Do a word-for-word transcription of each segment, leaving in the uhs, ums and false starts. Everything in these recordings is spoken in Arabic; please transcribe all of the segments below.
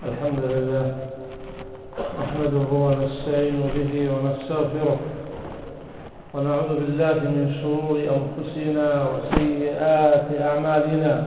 الحمد لله نحمده ونستعين به ونستغفره ونعوذ بالله من شرور أنفسنا وسيئات أعمالنا.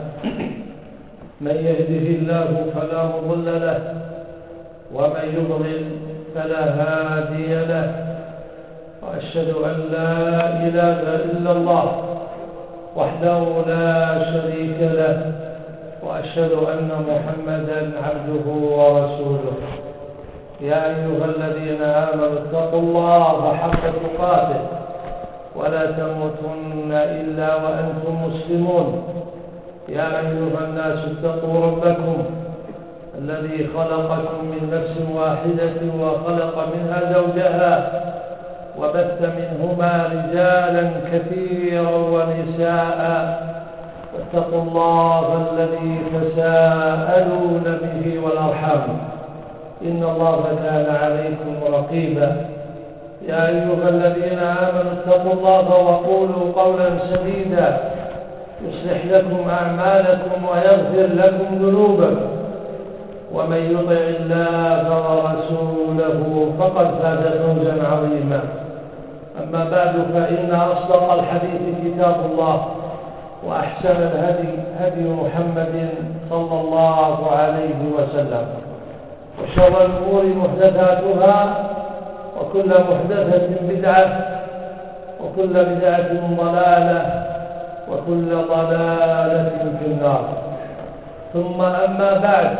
من يهده الله فلا مضل له ومن يضلل فلا هادي له، وأشهد أن لا إله إلا الله وحده لا شريك له، وأشهد أن محمدا عبده ورسوله. يا أيها الذين آمنوا اتقوا الله حق تقاته ولا تموتن إلا وأنتم مسلمون. يا أيها الناس اتقوا ربكم الذي خلقكم من نفس واحدة وخلق منها زوجها وبث منهما رجالا كثيرا ونساء، واتقوا الله الذي تساءلون به والأرحام إن الله كان عليكم رقيبا. يا أيها الذين آمنوا اتقوا الله وقولوا قولا سديدا يصلح لكم أعمالكم ويغفر لكم ذنوبكم، ومن يطع الله ورسوله فقد فاز فوزا عظيما. أما بعد، فإن أصدق الحديث كتاب الله، وأحسن الهدي هدي محمد صلى الله عليه وسلم، وشر الأمور محدثاتها، وكل محدثة بدعة، وكل بدعة ضلالة، وكل ضلالة في النار. ثم أما بعد،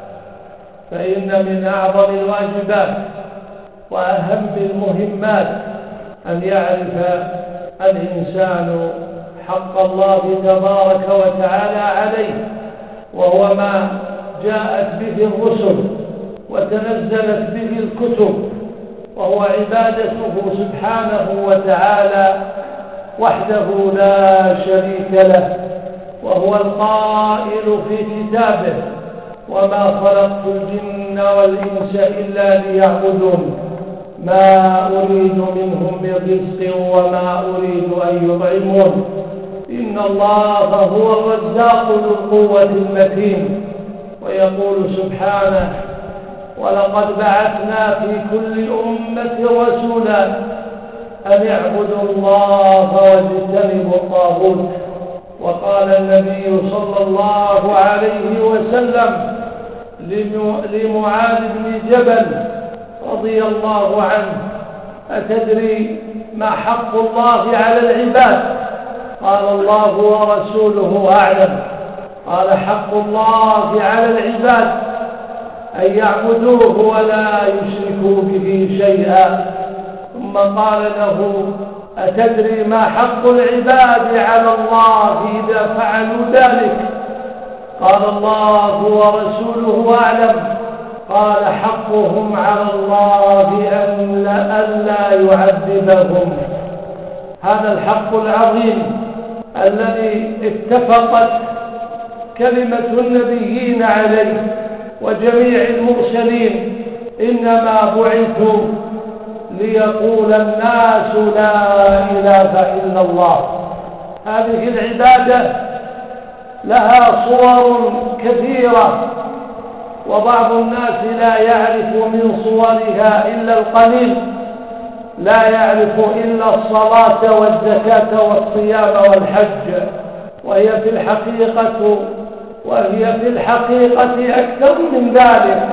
فإن من أعظم الواجبات وأهم المهمات أن يعرف الإنسان حق الله تبارك وتعالى عليه، وهو ما جاءت به الرسل وتنزلت به الكتب، وهو عبادته سبحانه وتعالى وحده لا شريك له. وهو القائل في كتابه: وما خلقت الجن والإنس إلا ليعبدون، ما أريد منهم من رزق وما أريد أن يطعمون، إن الله هو الرزاق ذو القوة المتين. ويقول سبحانه: ولقد بعثنا في كل أمة رسولا أن اعبدوا الله واجتنبوا الطاغوت. وقال النبي صلى الله عليه وسلم لمعاذ بن جبل رضي الله عنه: أتدري ما حق الله على العباد؟ قال: الله ورسوله أعلم. قال: حق الله على العباد أن يعبدوه ولا يشركوا به شيئا. ثم قال له: أتدري ما حق العباد على الله إذا فعلوا ذلك؟ قال: الله ورسوله أعلم. قال: حقهم على الله أن لا يعذبهم. هذا الحق العظيم الذي اتفقت كلمة النبيين عليه وجميع المرسلين، إنما بعثوا ليقول الناس لا إله إلا الله. هذه العبادة لها صور كثيرة، وبعض الناس لا يعرف من صورها إلا القليل، لا يعرف إلا الصلاة والزكاة والصيام والحج، وهي في الحقيقة وهي في الحقيقة أكثر من ذلك.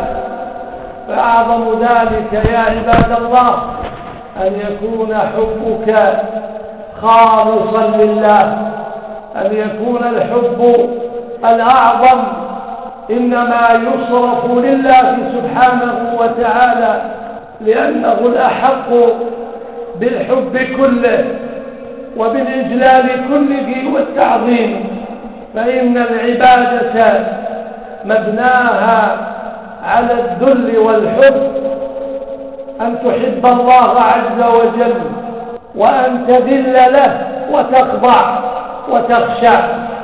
فأعظم ذلك يا عباد الله أن يكون حبك خالصا لله، أن يكون الحب الأعظم إنما يصرف لله سبحانه وتعالى، لأنه الأحق بالحب كله وبالإجلال كله والتعظيم. فإن العبادة مبناها على الذل والحب، أن تحب الله عز وجل وأن تذل له وتخضع وتخشع.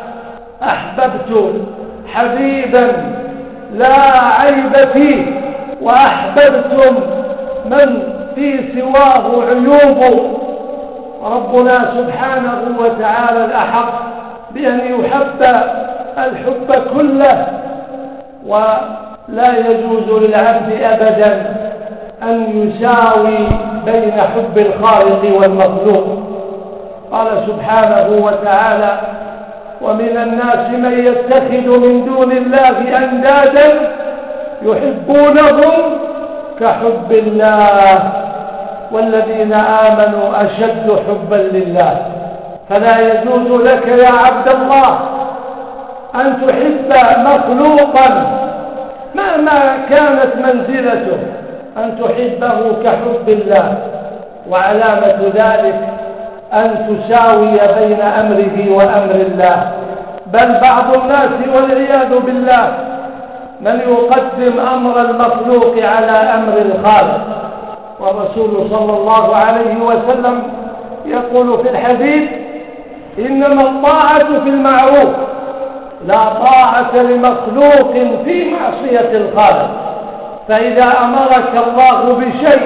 أحببت حبيبا لا عيب فيه، وأحببتم من في سواه عيوب. ربنا سبحانه وتعالى الأحق بأن يحب الحب كله، لا يجوز للعبد أبدا أن يساوي بين حب الخالق والمخلوق. قال سبحانه وتعالى: ومن الناس من يتخذ من دون الله أندادا يحبونهم كحب الله والذين آمنوا أشد حبا لله. فلا يجوز لك يا عبد الله أن تحب مخلوقا مهما كانت منزلته، أن تحبه كحب الله. وعلامة ذلك أن تساوي بين أمره وأمر الله. بل بعض الناس والعياذ بالله من يقدم أمر المخلوق على أمر الخالق. والرسول صلى الله عليه وسلم يقول في الحديث: إنما الطاعة في المعروف، لا طاعة لمخلوق في معصية الخالق. فإذا أمرك الله بشيء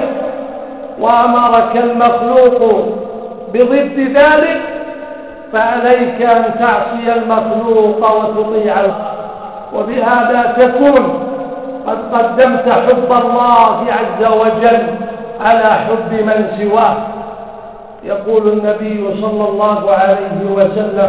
وأمرك المخلوق بضد ذلك فعليك أن تعصي المخلوق وتطيع الله. وبهذا تكون قد قدمت حب الله عز وجل على حب من سواه. يقول النبي صلى الله عليه وسلم: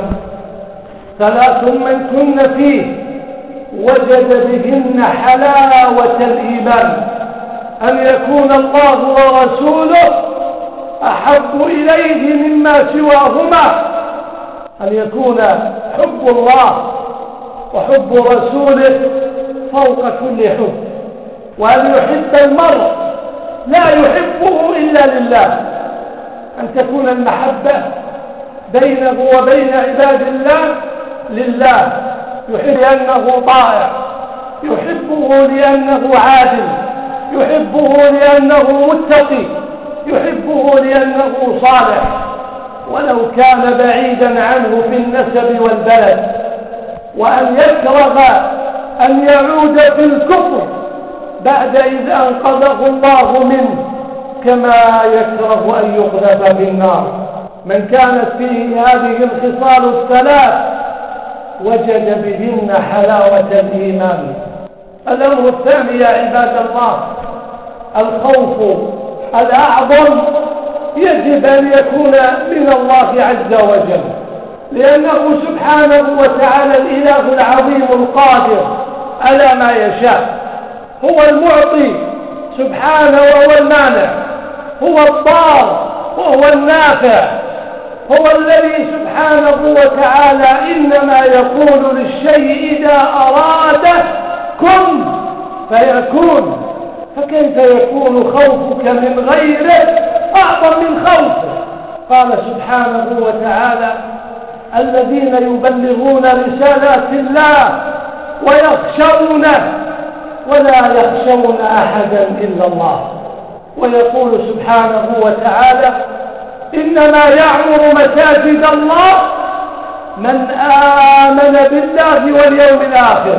ثلاث من كن فيه وجد بهن حلاوة الإيمان: أن يكون الله ورسوله أحب إليه مما سواهما، أن يكون حب الله وحب رسوله فوق كل حب، وأن يحب المرء لا يحبه إلا لله، أن تكون المحبة بينه وبين عباد الله لله، يحب لأنه طائع، يحبه لأنه عادل، يحبه لأنه متقي، يحبه لأنه صالح، ولو كان بعيدا عنه في النسب والبلد. وأن يكره أن يعود في الكفر بعد إذ أنقذه الله منه، كما يكره أن يقذف في النار. من كانت فيه هذه الخصال الثلاث وجد بهن حلاوة الإيمان. الأمر الثاني يا عباد الله: الخوف الأعظم يجب أن يكون من الله عز وجل، لأنه سبحانه وتعالى الإله العظيم القادر على ما يشاء. هو المعطي سبحانه وهو المانع، هو الضار وهو النافع، هو الذي سبحانه وتعالى إنما يقول للشيء إذا أراده كن فيكون. فكيف يكون خوفك من غيره أعظم من خوفه؟ قال سبحانه وتعالى: الذين يبلغون رسالات الله ويخشونه ولا يخشون أحدا إلا الله. ويقول سبحانه وتعالى: إنما يعمر مساجد الله من آمن بالله واليوم الآخر.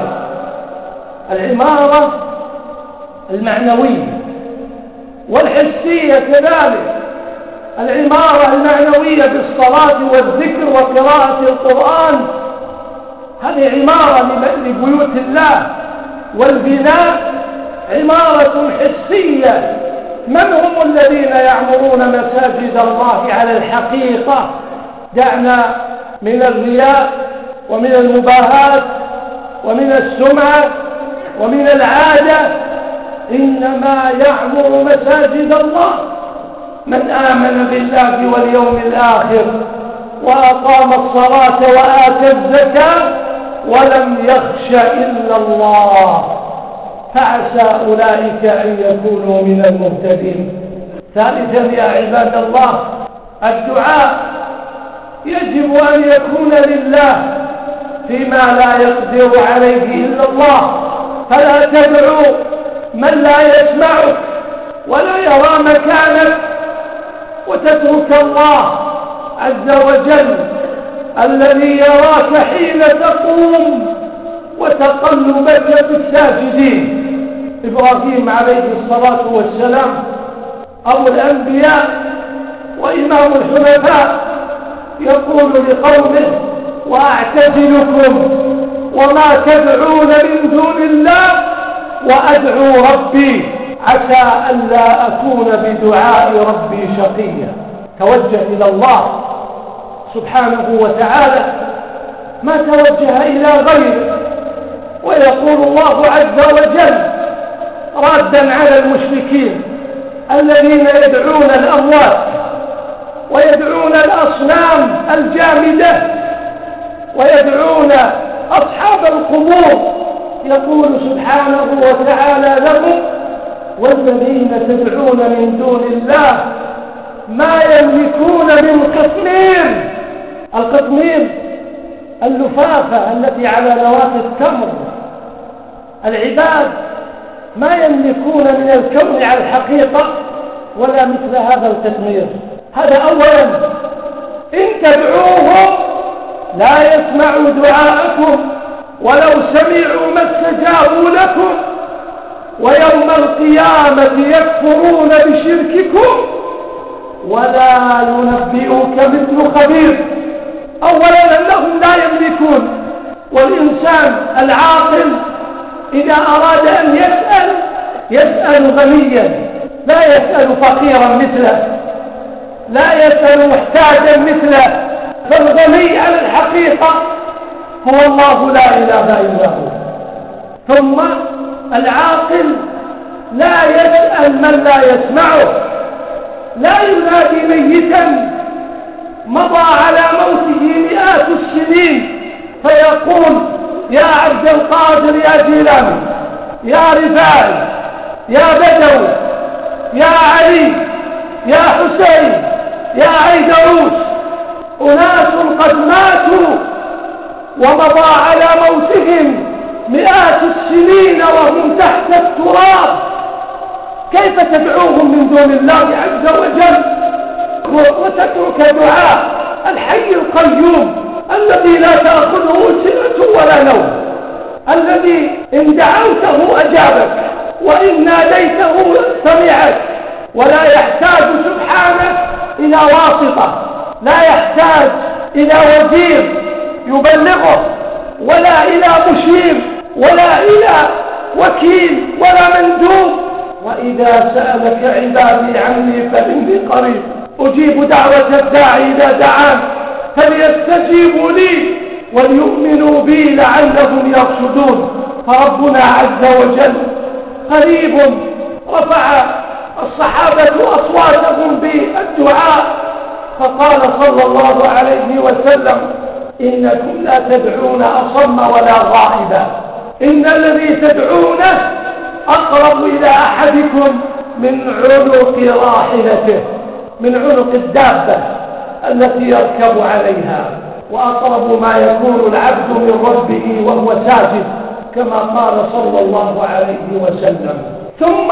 العمارة المعنوية والحسية كذلك. العمارة المعنوية بالصلاة والذكر وقراءة القرآن، هذه عمارة لبيوت الله. والبناء عمارة حسية. من هم الذين يعمرون مساجد الله على الحقيقة؟ دعنا من الرياء ومن المباهات ومن السمعة ومن العادة. إنما يعمر مساجد الله من آمن بالله واليوم الآخر وأقام الصلاة وآتى الزكاة ولم يخش إلا الله، فعسى أولئك أن يكونوا من المهتدين. ثالثا يا عباد الله: الدعاء يجب أن يكون لله فيما لا يقدر عليه إلا الله. فلا تدعو من لا يسمعك ولا يرى مكانك وتترك الله عز وجل الذي يراك حين تقوم وتقلبك في الساجدين. إبراهيم عليه الصلاة والسلام أبو الأنبياء وإمام الحنفاء يقول لقومه: وأعتزلكم وما تدعون من دون الله وأدعو ربي عسى ألا أكون بدعاء ربي شقيا. توجه إلى الله سبحانه وتعالى، ما توجه إلى غيره. ويقول الله عز وجل رادا على المشركين الذين يدعون الأموات ويدعون الأصنام الجامدة ويدعون أصحاب القبور، يقول سبحانه وتعالى لهم: والذين تدعون من دون الله ما يملكون من قطمير. القطمير اللفافة التي على نواة التمر. العباد ما يملكون من الكون على الحقيقة ولا مثل هذا القطمير. هذا أولا. إن تدعوهم لا يسمعوا دعاءكم ولو سمعوا ما استجابوا لكم، ويوم القيامة يكفرون بشرككم ولا ينبئك مثل خبير. أولا أنهم لا يملكون، والإنسان العاقل إذا أراد أن يسأل يسأل غنيا، لا يسأل فقيرا مثله، لا يسأل محتاجا مثله. فالغني على الحقيقة هو الله لا إله إلا هو. ثم العاقل لا يسأل من لا يسمعه، لا ينادي ميتا مضى على موته مئات السنين فيقول: يا عبد القادر، يا جيلاني، يا رفاعي، يا بدوي، يا علي، يا حسين، يا عيدروس. أناس قد ماتوا ومضى على موتهم مئات السنين وهم تحت التراب، كيف تدعوهم من دون الله عز وجل وتترك دعاء الحي القيوم الذي لا تأخذه سنة ولا نوم، الذي إن دعوته أجابك وإن ناديته سمعك، ولا يحتاج سبحانه إلى واسطة، لا يحتاج إلى وزير يبلغه، ولا إلى مشير، ولا إلى وكيل، ولا مندوب. وإذا سألك عبادي عني فإني قريب أجيب دعوة الداعي إذا دعان فليستجيبوا لي وليؤمنوا بي لعلهم يرشدون. فربنا عز وجل قريب. رفع الصحابة أصواتهم بالدعاء فقال صلى الله عليه وسلم: إنكم لا تدعون أصم ولا غائبا، إن الذي تدعونه أقرب إلى أحدكم من عنق راحلته، من عنق الدابة التي يركب عليها، وأقرب ما يكون العبد من ربه وهو ساجد، كما قال صلى الله عليه وسلم. ثم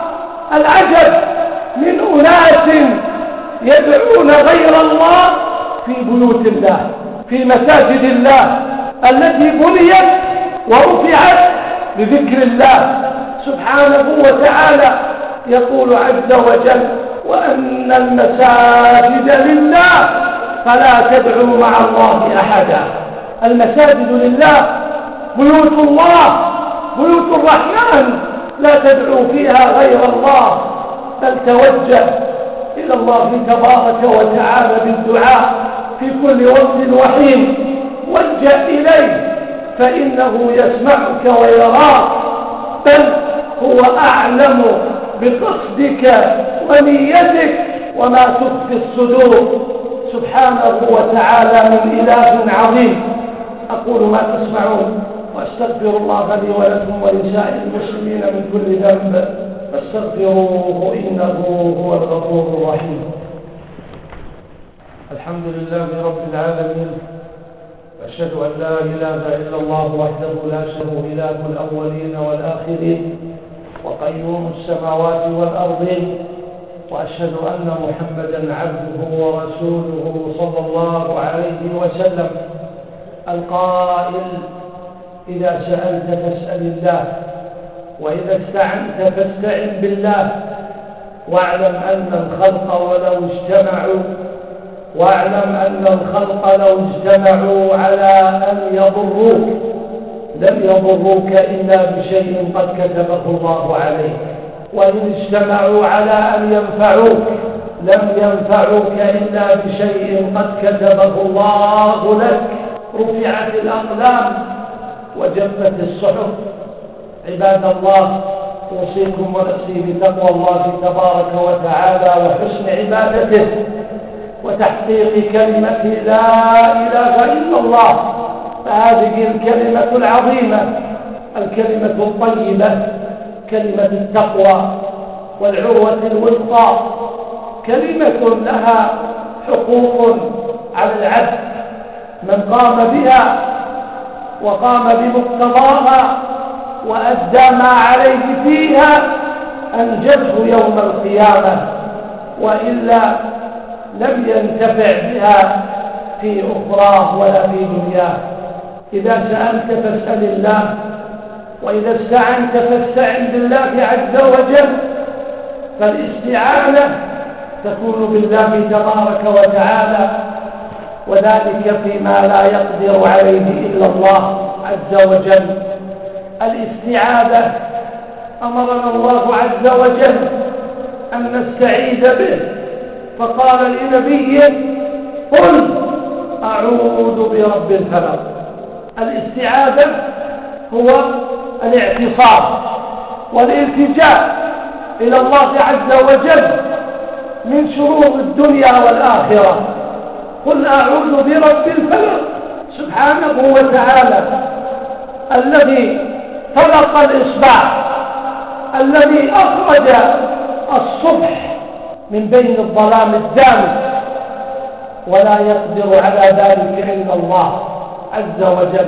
العجب من أناس يدعون غير الله في بيوت الله، في مساجد الله التي بنيت ورفعت بذكر الله سبحانه وتعالى. يقول عز وجل: وأن المساجد لله فلا تدعوا مع الله أحدا. المساجد لله، بيوت الله، بيوت الرحمن، لا تدعوا فيها غير الله، بل توجه إلى الله تبارك وتعالى بالدعاء في كل وقت وحين. وجه إليه فإنه يسمعك ويراك، بل هو أعلم بقصدك ونيتك وما تخفي الصدور سبحانه وتعالى من إله عظيم. أقول ما تسمعون وأستغفر الله لي ولكم ولسائر المسلمين من كل ذنب فاستغفروه إنه هو الغفور الرحيم. الحمد لله رب العالمين، أشهد أن لا إله إلا الله وحده لا شريك له، الأولين والآخرين وقيوم السماوات والأرضين، وأشهد أن محمدا عبده ورسوله صلى الله عليه وسلم، القائل: إذا سألت فاسأل الله، وإذا استعنت فاستعن بالله، واعلم أن الخلق ولو اجتمعوا واعلم أن الخلق لو اجتمعوا على أن يضروك لم يضروك إلا بشيء قد كتبه الله عليك، وإن اجتمعوا على أن ينفعوك لم ينفعوك إلا بشيء قد كتبه الله لك. رفعت الأقلام وجفت الصحف. عباد الله، أوصيكم ونفسي بتقوى الله تبارك وتعالى وحسن عبادته وتحقيق كلمة لا إله إلا الله. فهذه الكلمة العظيمة، الكلمة الطيبة، كلمة التقوى والعروة الوثقى، كلمة لها حقوق على العبد. من قام بها وقام بمقتضاها وأدى ما عليه فيها أنجزه يوم القيامة، وإلا لم ينتفع بها في أخراه ولا في دنياه. إذا سألت فاسأل الله، وإذا استعنت فاستعن بالله عز وجل. فالاستعانة تكون بالله تبارك وتعالى، وذلك فيما لا يقدر عليه إلا الله عز وجل. الاستعاذة أمرنا الله عز وجل أن نستعيذ به، فقال لنبيه: قل أعوذ برب الفلق. الاستعاذة هو الاعتصام والالتجاء إلى الله عز وجل من شرور الدنيا والآخرة. قل أعوذ برب الفلق، سبحانه وتعالى الذي فلق الإصباح، الذي أخرج الصبح من بين الظلام الدامس، ولا يقدر على ذلك إلا الله عز وجل.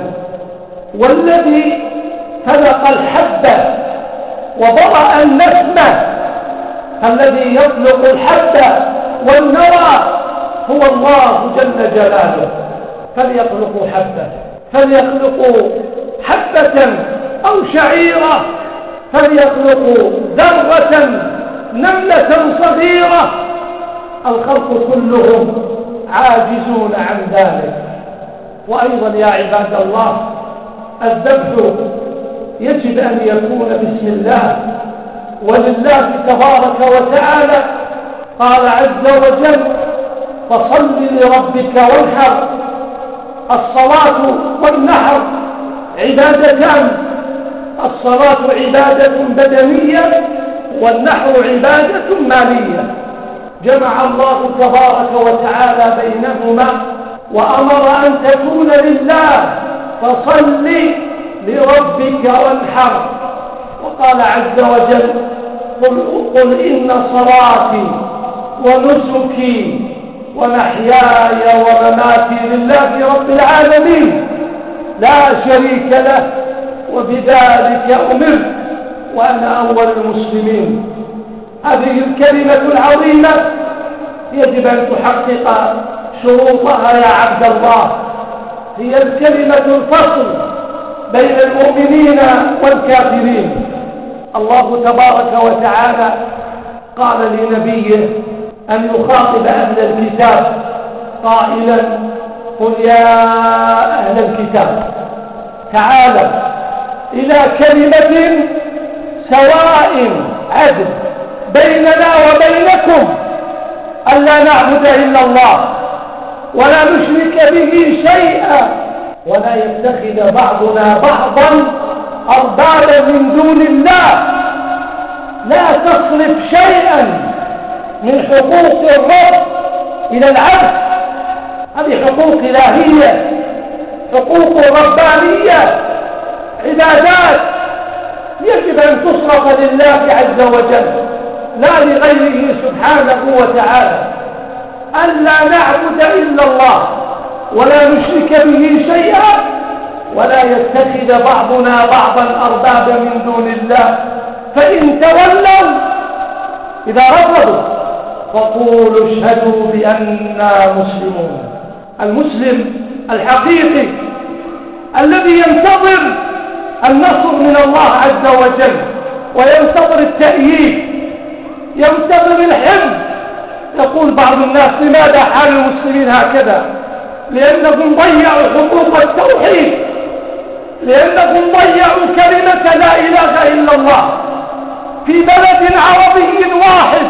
والذي فلق الحبة وبرأ النسمة، الذي يطلق الحبة والنوى هو الله جل جلاله. فليخلقوا حبة فليخلقوا حبة أو شعيرة، فليخلقوا ذرة نملة صغيرة. الخلق كلهم عاجزون عن ذلك. وأيضا يا عباد الله، الذبح يجب أن يكون بسم الله ولله تبارك وتعالى. قال عز وجل: فصل لربك وانحر. الصلاة والنحر عبادتان، الصلاة عبادة بدنية والنحر عبادة مالية. جمع الله تبارك وتعالى بينهما وأمر أن تكون لله، فصل لربك وانحر. وقال عز وجل: قل, قل إن صلاتي ونسكي ومحياي ومماتي لله رب العالمين لا شريك له وبذلك أمرت وأنا أول المسلمين. هذه الكلمة العظيمة يجب أن تحقق شروطها يا عبد الله. هي الكلمة الفصل بين المؤمنين والكافرين. الله تبارك وتعالى قال لنبيه أن يخاطب أهل الكتاب قائلا: قل يا أهل الكتاب تعالوا إلى كلمة سواء عدل بيننا وبينكم ألا نعبد إلا الله ولا نشرك به شيئا ولا يتخذ بعضنا بعضا أربابا من دون الله. لا تصرف شيئا من حقوق الرب إلى العبد، هذه حقوق إلهية، حقوق ربانية، عبادات يجب أن تصرف لله عز وجل لا لغيره سبحانه وتعالى. ألا نعبد إلا الله ولا نشرك به شيئا ولا يتخذ بعضنا بعضا أربابا من دون الله. فإن تولوا إذا رفضوا فقولوا اشهدوا بأننا مسلمون. المسلم الحقيقي الذي ينتظر النصر من الله عز وجل وينتظر التأييد، ينتظر الحفظ. يقول بعض الناس: لماذا حال المسلمين هكذا؟ لأنهم ضيعوا حقوق التوحيد، لأنهم ضيعوا كلمة لا إله إلا الله في بلد عربي واحد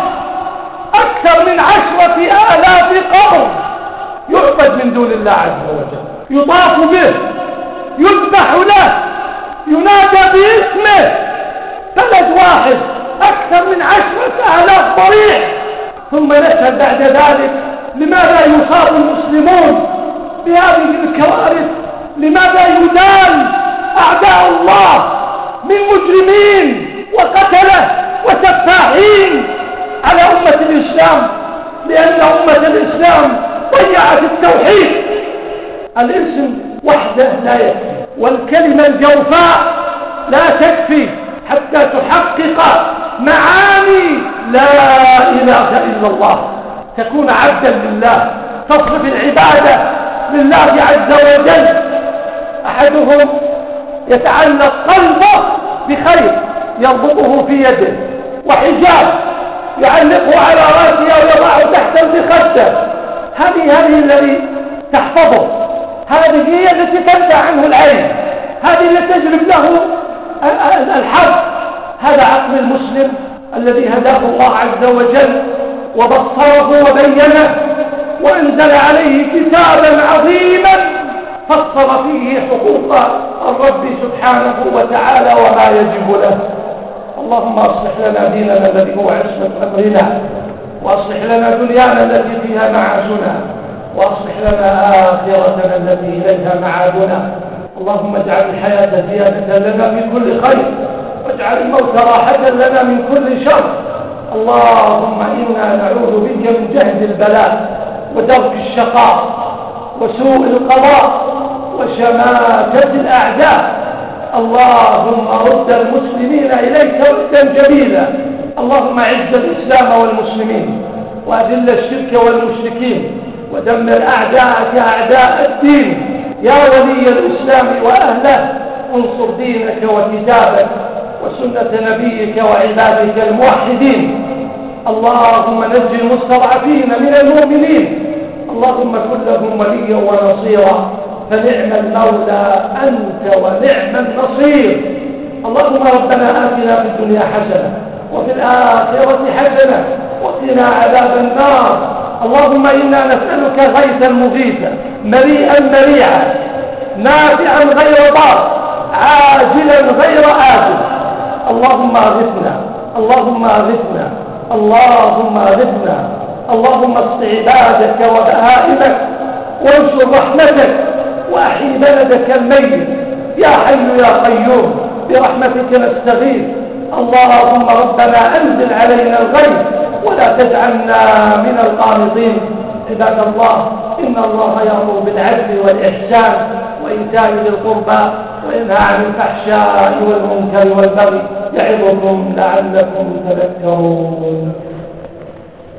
أكثر من عشرة آلاف قوم يعبد من دون الله عز وجل، يطاف به، يذبح له، ينادى باسمه. بلد واحد أكثر من عشرة آلاف ضريح. ثم نسأل بعد ذلك لماذا يصاب المسلمون بهذه الكوارث؟ لماذا يدان أعداء الله من مجرمين وقتله وسفاحين على أمة الإسلام؟ لأن أمة الإسلام ضيعت التوحيد. الاسم وحده لا يكفي، والكلمة الجوفاء لا تكفي حتى تحقق معاني لا إله إلا الله، تكون عبدا لله، تصرف العبادة لله عز وجل. أحدهم يتعلق قلبه بخير يربطه في يده، وحجاب يعلقه على رأسه ويضعه تحت المخدة. هذه هذه الذي تحفظه، هذه هي التي تدفع عنه العين، هذه التي تجلب له الحظ. هذا عقل المسلم الذي هداه الله عز وجل وبصره وبينه وأنزل عليه كتابا عظيما فصل فيه حقوق الرب سبحانه وتعالى وما يجب له. اللهم أصلح لنا ديننا الذي هو عصمة أمرنا، وأصلح لنا دنيانا التي فيها معاشنا، وأصلح لنا آخرتنا التي إليها معادنا. اللهم اجعل الحياة زيادة لنا في كل خير، واجعل الموت راحة لنا من كل شر. اللهم إنا نعوذ بك من جهد البلاء ودرك الشقاء وسوء القضاء وشماتة الأعداء. اللهم رد المسلمين إليك ردا جميلا. اللهم اعز الإسلام والمسلمين، وأذل الشرك والمشركين، ودمر أعداءك أعداء الدين. يا ولي الإسلام وأهله، انصر دينك وكتابك وسنة نبيك وعبادك الموحدين. اللهم نجي المستضعفين من المؤمنين. اللهم كن لهم وليا ونصيرا، فنعم المولى أنت ونعم النصير. اللهم ربنا آتنا في الدنيا حسنة وفي الآخرة حسنة وقنا عذاب النار. اللهم إنا نسألك غيثا مغيثا مريئا مريعا نافعا غير ضار عاجلا غير آجل. اللهم اغثنا، اللهم اغثنا، اللهم اغثنا. اللهم اسق عبادك وبهائمك وانشر رحمتك وأحيي بلدك الميت. يا حي يا قيوم برحمتك نستغيث. اللهم ربنا أنزل علينا الغيث ولا تجعلنا من القانطين. عباد الله، إن الله يأمر بالعدل والإحسان وإيتاء ذي القربى وينهى عن الفحشاء والمنكر والبغي يعظكم لعلكم تذكرون.